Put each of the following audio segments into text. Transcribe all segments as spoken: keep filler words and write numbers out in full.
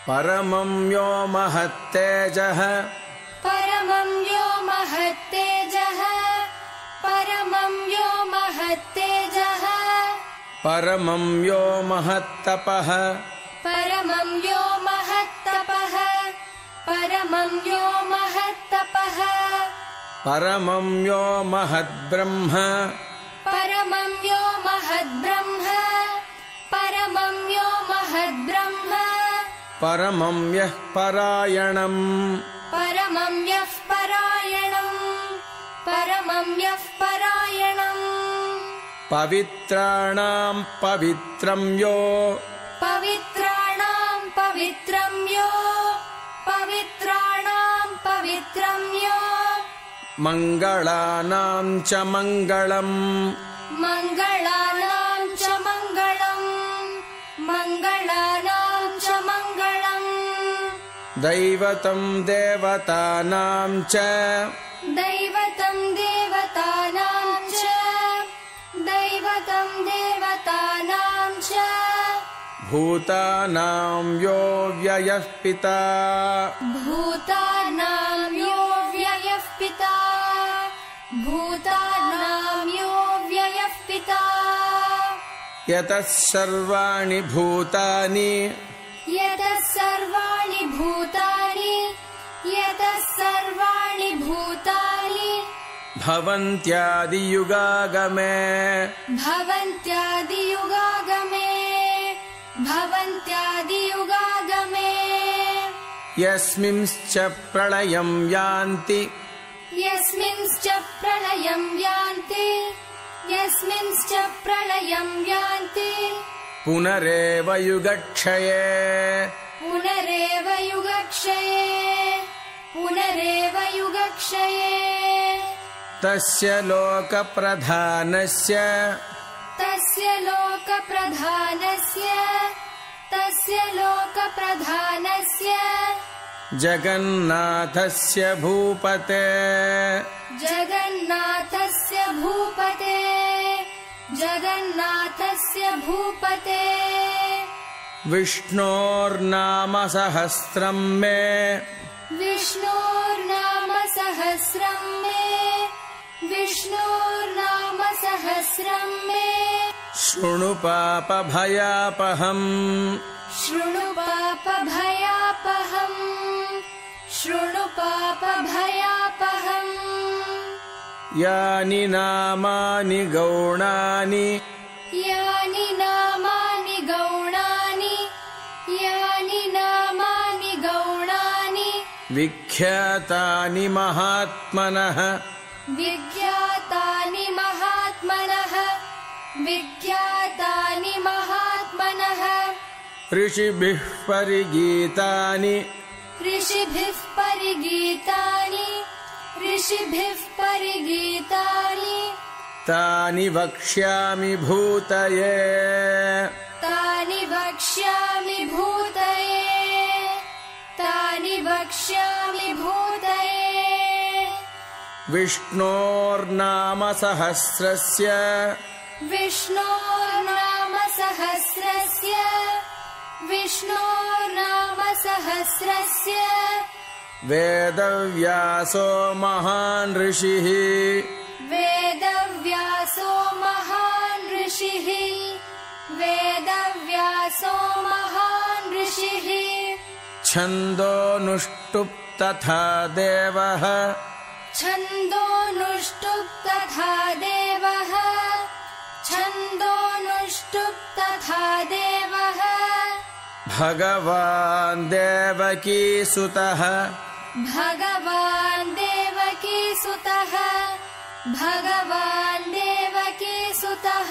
परमं यो महत्तेजः परमं यो महत्तेजः परमं यो महत्तेजः परमं यो महत्तपः परमं यो महत्तपः परमं यो महत्तपः परमं यो महद्ब्रह्म परमं यो महद्ब्रह्म परमं यो महद्ब्रह्म परमं यः परायणम् परमं यः परायणम् परमं यः परायणम् पवित्राणां पवित्रं यो पवित्राणां पवित्रं यो पवित्राणां पवित्रं यो मङ्गलानां च मङ्गलम् मङ्गलानां च मङ्गलम् मङ्गलानां च मङ्गलम् दैवतं देवतानां च दैवतं देवतानां च दैवतं देवतानां च भूतानां यो व्ययः पिता भूतानां यो व्ययः पिता भूतानां यो व्ययः पिता यतः सर्वाणि भूतानि यतः सर्वाणि भूतानि यतः सर्वाणि भूतानि भवन्त्यादियुगागमे भवन्त्यादियुगागमे भवन्त्यादियुगागमे यस्मिंश्च प्रलयं यान्ति यस्मिंश्च प्रलयं यान्ति यस्मिंश्च प्रलयं यान्ति पुनरेव युगक्षये पुनरेव युगक्षये पुनरेव युगक्षये तस्य लोकप्रधानस्य तस्य लोकप्रधानस्य तस्य लोकप्रधानस्य जगन्नाथस्य भूपते जगन्नाथस्य भूपते जगन्नाथस्य भूपते विष्णोर्नाम सहस्रं मे विष्णोर्नाम सहस्रं मे विष्णोर्नाम सहस्रं मे शृणु पापभयापहम् शृणु पापभयापहम् शृणु पापभयापहम् यानि नामानि गौणानि यानि नामानि गौणानि यानि नामानि गौणानि विख्यातानि महात्मनः विख्यातानि महात्मनः विख्यातानि महात्मनः ऋषिभिः परिगीतानि ऋषिभिः परिगीतानि ऋषिभिः परिगीतानि तानि वक्ष्यामि भूतये तानि वक्ष्यामि भूतये तानि वक्ष्यामि भूतये विष्णोर्नाम सहस्रस्य विष्णोर्नाम सहस्रस्य विष्णोर्नाम सहस्रस्य वेदव्यासो महान् ऋषिः वेदव्यासो महान् ऋषिः वेदव्यासो महान् ऋषिः छन्दोनुष्टुप् तथा देवः छन्दोनुष्टुप् तथा देवः छन्दोनुष्टुप् तथा देवः भगवान् देवकीसुतः भगवान् देवकीसुतः भगवान् देवकीसुतः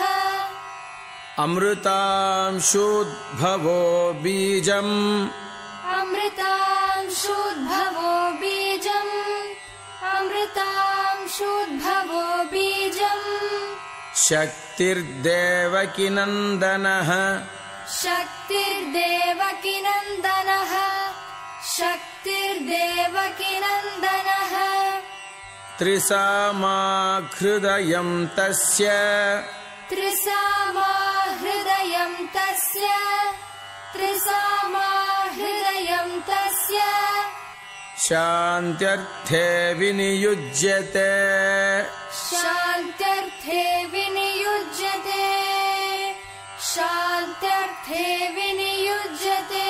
अमृतांशुद्भवो बीजम् अमृतांशुद्भवो बीजम् अमृतांशुद्भवो बीजम् शक्तिर्देवकीनन्दनः शक्तिर्देवकीनन्दनः शक्तिर्देवकीनन्दनः त्रिसामाहृदयं तस्य त्रिसामाहृदयं तस्य त्रिसामाहृदयं तस्य शान्त्यर्थे विनियुज्यते शान्त्यर्थे विनियुज्यते शान्त्यर्थे विनियुज्यते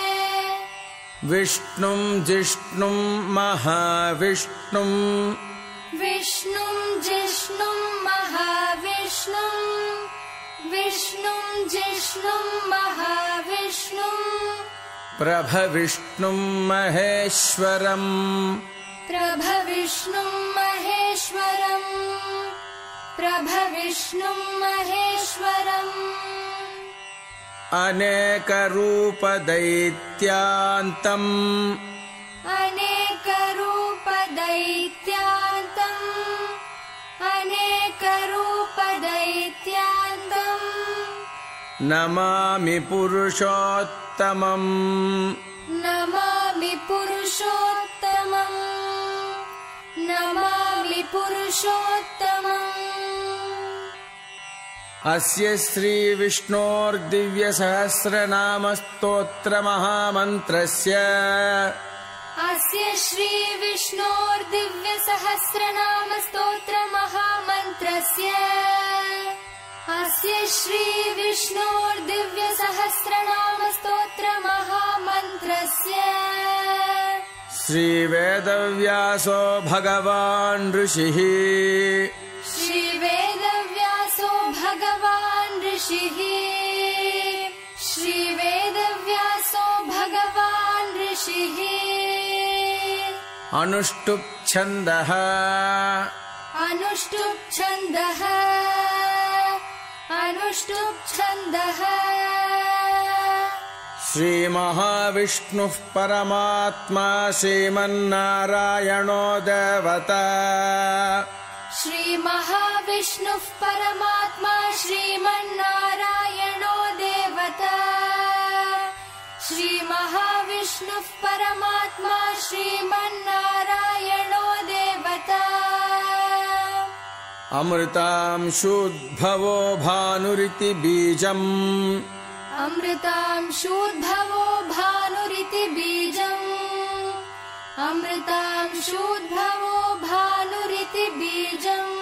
विष्णुं जिष्णुं महाविष्णुं विष्णुं जिष्णुं महाविष्णुं विष्णुं जिष्णुं महाविष्णुं प्रभविष्णुं महेश्वरम् प्रभविष्णुं महेश्वरम् प्रभविष्णुं महेश्वरम् अनेकरूपदैत्यान्तम् अनेकरूपदैत्यान्तम् अनेकरूपदैत्यान्तम् नमामि पुरुषोत्तमम् नमामि पुरुषोत्तमम् नमामि पुरुषोत्तमम् अस्य श्रीविष्णोर्दिव्यसहस्रनामस्तोत्रमहामन्त्रस्य अस्य श्रीविष्णोर्दिव्यसहस्रनामस्तोत्रमहामन्त्रस्य अस्य श्रीविष्णोर्दिव्यसहस्रनामस्तोत्रमहामन्त्रस्य श्रीवेदव्यासो भगवान् ऋषिः श्रीवेदव्यासो भगवान् ऋषिः श्रीवेदव्यासो भगवान् ऋषिः अनुष्टुप् छन्दः अनुष्टुप् छन्दः अनुष्टुप् छन्दः श्रीमहाविष्णुः परमात्मा श्रीमन्नारायणो देवता श्रीमहाविष्णुः परमात्मा श्रीमन्नारायणो देवता श्रीमहाविष्णुः परमात्मा श्रीमन्नारायणो देवता अमृतांशूद्भवो भानुरिति बीजम् अमृतांशूद्भवो भानुरिति बीजम् अमृतांशूद्भवो भानुरिति बीजम्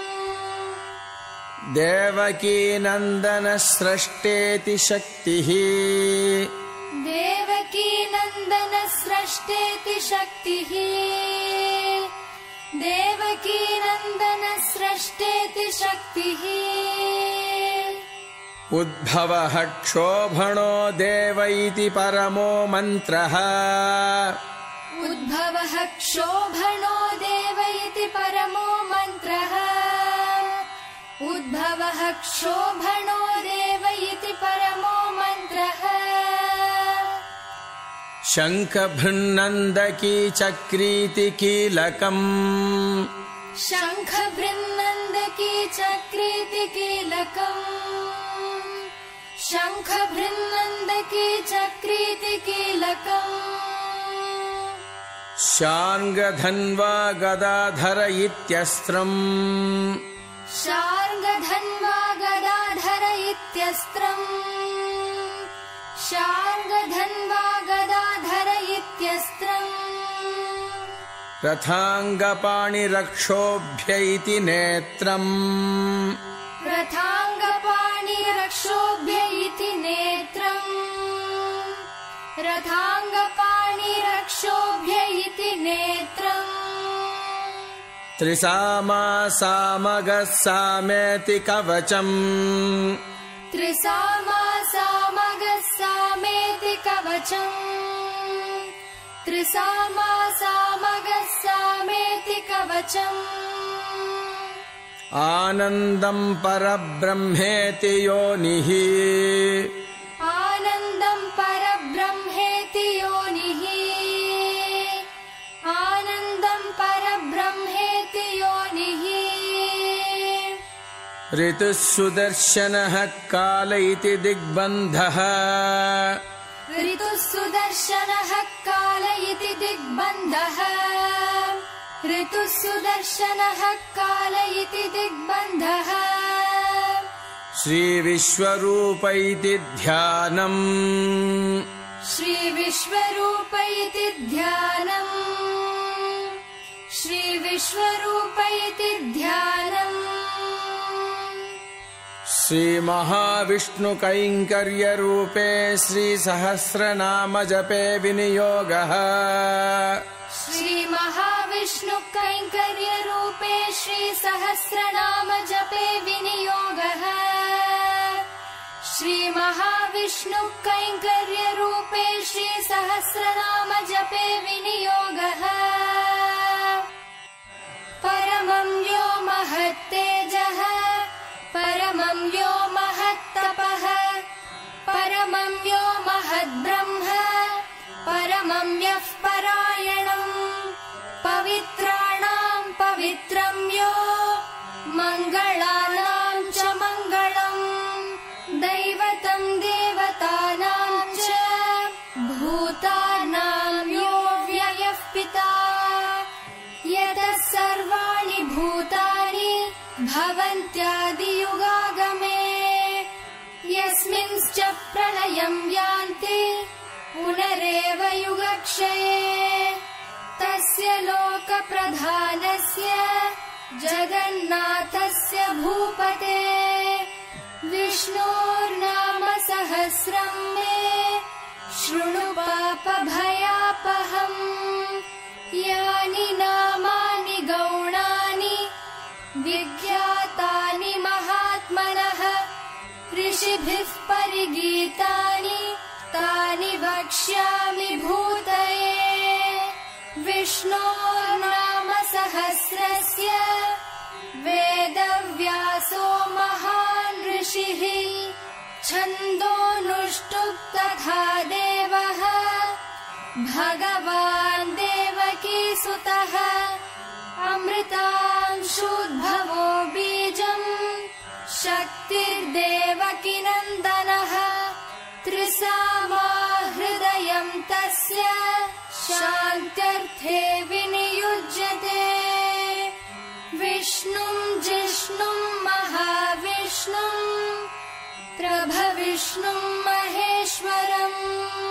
देवकीनन्दनस्रष्टेति शक्तिः देवकीनन्दनस्रष्टेति शक्तिः देवकीनन्दनस्रष्टेति शक्तिः उद्भवः क्षोभणो देव इति परमो मन्त्रः उद्भवः क्षोभणो देव इति परमो मन्त्रः उद्भवः क्षोभणो देव इति परमो मन्त्रः शङ्खभृन्नन्दकी चक्रीति कीलकम् शङ्खभृन्नन्दकी चक्रीति कीलकम् शङ्खभृन्नन्दकी चक्रीति कीलकम् शार्ङ्गधन्वा गदाधर इत्यस्त्रम् शार्ङ्गधन्वा गदाधर इत्यस्त्रम् शार्ङ्गधन्वा गदाधर इत्यस्त्रम् रथाङ्गपाणिरक्षोभ्य इति नेत्रम् रथाङ्गपाणिरक्षोभ्य इति नेत्रम् रथाङ्गपाणिरक्षोभ्य इति नेत्रम् त्रिसामा सामगः सामेति कवचम् त्रिसामा सामगः सामेति कवचम् त्रिसामा सामगः सामेति कवचम् आनन्दम् परब्रह्मेति योनिः आनन्दम् परब्रह्मेति योनिः आनन्दम् परब्रह्मेति योनिः ऋतुः सुदर्शनः काल इति दिग्बन्धः ऋतुः सुदर्शनः काल इति दिग्बन्धः ऋतुः सुदर्शनः काल इति दिग्बन्धः श्रीविश्वरूप इति ध्यानम् श्रीविश्वरूप इति ध्यानम् श्रीविश्वरूप इति ध्यानम् श्रीमहाविष्णुकैङ्कर्यरूपे श्रीसहस्रनाम जपे विनियोगः श्रीमहाविष्णुकैङ्कर्यरूपे श्रीसहस्रनाम जपे विनियोगः श्रीमहाविष्णुकैङ्कर्यरूपे श्रीसहस्रनाम जपे विनियोगः परमं यो महत्तेजः परमं यो महत्तपः परमं यो महद्ब्रह्म परमं यः परायणम् पवित्राणां पवित्रं यो मङ्गलानां च मङ्गलम् दैवतं देवतानां च भूतानां यो व्ययः पिता यतः सर्वाणि भूतानि भवन्त्यादियुगागमे यस्मिंश्च प्रलयं यान्ति पुनरेव युगक्षये तस्य लोकप्रधानस्य जगन्नाथस्य भूपते विष्णोर्नाम सहस्रं मे शृणु पापभयापहम् यानि नामानि गौणानि विख्यातानि महात्मनः ऋषिभिः परिगीतानि तानि वक्ष्यामि भूतये विष्णोर्नाम सहस्रस्य वेदव्यासो महान् ऋषिः छन्दोनुष्टुप् तथा देवः भगवान् देवकीसुतः अमृतांशूद्भवो बीजम् शक्तिर्देवकीनन्दनः त्रिसामा हृदयम् तस्य शान्त्यर्थे विनियुज्यते विष्णुम् जिष्णुम् महाविष्णुम् प्रभविष्णुम् महेश्वरम्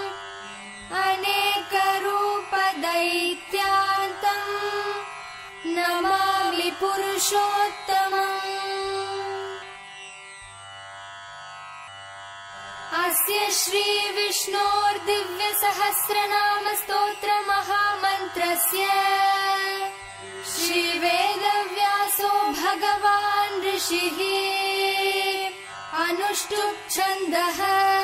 अनेकरूपदैत्यान्तम् नमामि पुरुषोत्तमम् अस्य श्रीविष्णोर्दिव्यसहस्रनाम स्तोत्र महामन्त्रस्य श्रीवेदव्यासो भगवान् ऋषिः अनुष्टुप् छन्दः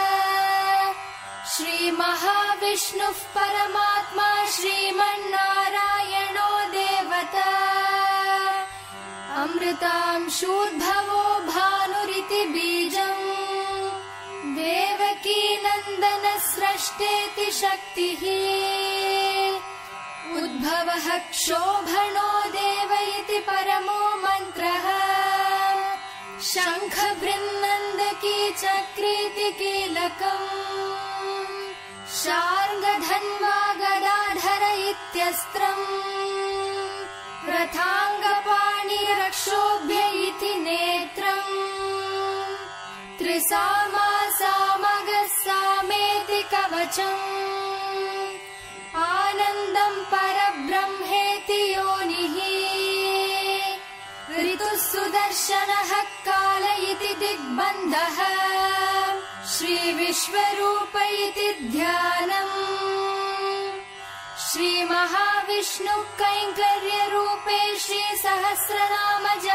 श्रीमहाविष्णुः परमात्मा श्रीमन्नारायणो देवता अमृतांशूद्भवो भानुरिति बीजम् देवकीनन्दन स्रष्टेति शक्तिः उद्भवः क्षोभणो देव इति परमो मन्त्रः शङ्खवृन्नन्दकी चक्रीति कीलकम् शार्ङ्गधन्वा गदाधर इत्यस्त्रम् रथाङ्गपाणिरक्षोभ्य इति नेत्रम् त्रिसामा सामगः सामेति कवचम् आनन्दम् परब्रह्मेति योनिः ऋतुः सुदर्शनः काल इति दिग्बन्धः श्रीविश्वरूप इति ध्यानम् श्रीमहाविष्णुकैङ्कर्यरूपे श्रीसहस्रनाम